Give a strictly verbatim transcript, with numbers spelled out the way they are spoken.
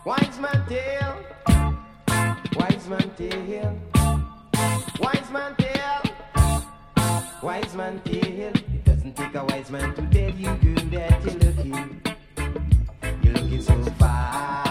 Wise man tale, wise man tale, wise man tale, wise man tale. It doesn't take a wise man to tell you, girl, that you're looking, you're looking so fine.